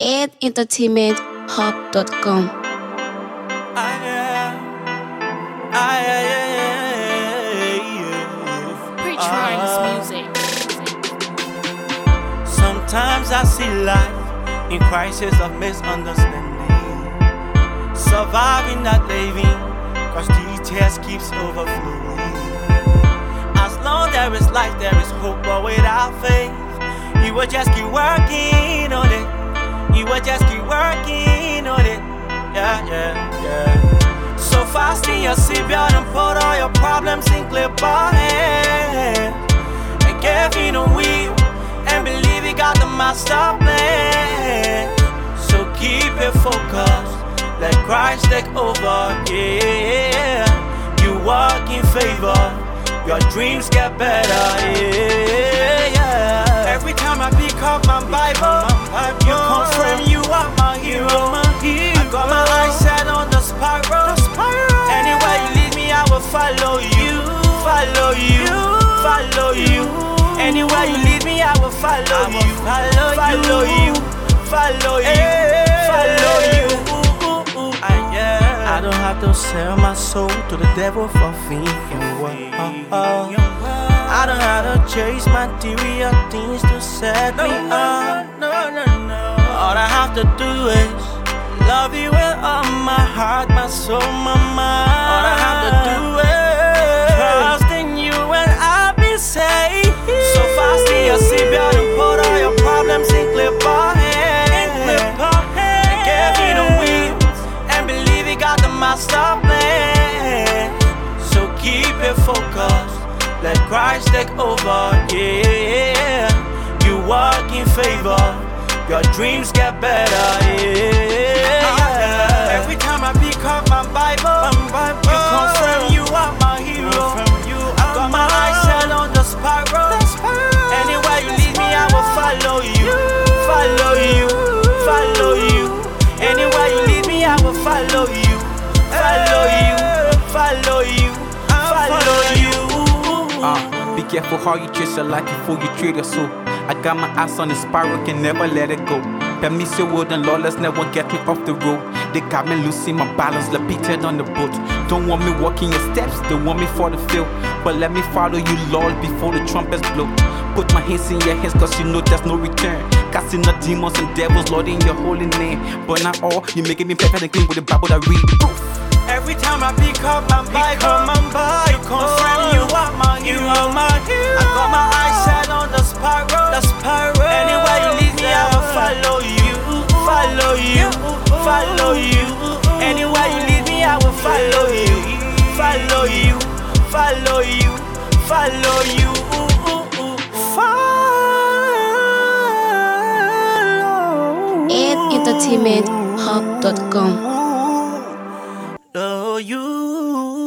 8entertainmenthub.com. Preach Rhymes music. Sometimes I see life in crisis of misunderstanding. Surviving, not living, cause details keeps overflowing. As long there is life, there is hope, but without faith, you will just keep working on it. You will just keep working on it. Yeah. So fast in your seatbelt and put all your problems in clipboard hands. And give in a wheel and believe you got the master plan. So keep it focused, let Christ take over, yeah. You walk in favor, your dreams get better, yeah. Every time I pick up my Bible, you confirm you are my hero. I got my eyes set on the spiral. Anywhere you lead me, I will follow you. Follow you, follow you. Anywhere you lead me, I will follow you. Follow you, follow you, follow you. I don't have to sell my soul to the devil for fee and what. I don't have to chase material things to set me up. All I have to do is love you with all my heart, my soul, my mind. All I have to do is trust in you and I'll be safe. So fast in your seatbelt and put all your problems in clipboard hands. And give me the wheels and believe you got the master plan. So keep it focused, let Christ take over, yeah. You walk in favor, your dreams get better, yeah. Every time I pick up my Bible, you confirm you are my hero. I got my eyes set on the spiral. Anywhere you lead me, I will follow you. Follow you, follow you. Anywhere you lead me, I will follow you. Follow you, follow you, follow you. Be careful how you chase your life before you trade your soul. I got my eyes on the spiral, can never let it go. Permissive word and lawless never get me off the road. They got me losing my balance, repeated on the boat. Don't want me walking your steps, they want me for the field. But let me follow you, Lord, before the trumpets blow. Put my hands in your hands, cause you know there's no return. Casting the demons and devils, Lord, in your holy name. But not all, you making me perfect and clean with the Bible that read. Every time I pick up my Bible, you confirm you are my hero. I got my eyes set on the spiral. Anywhere you lead me, I will follow you. Follow you, follow you. Anywhere you lead me, I will follow you. Follow you, follow you, follow you. Follow 8entertainmenthub.com. you.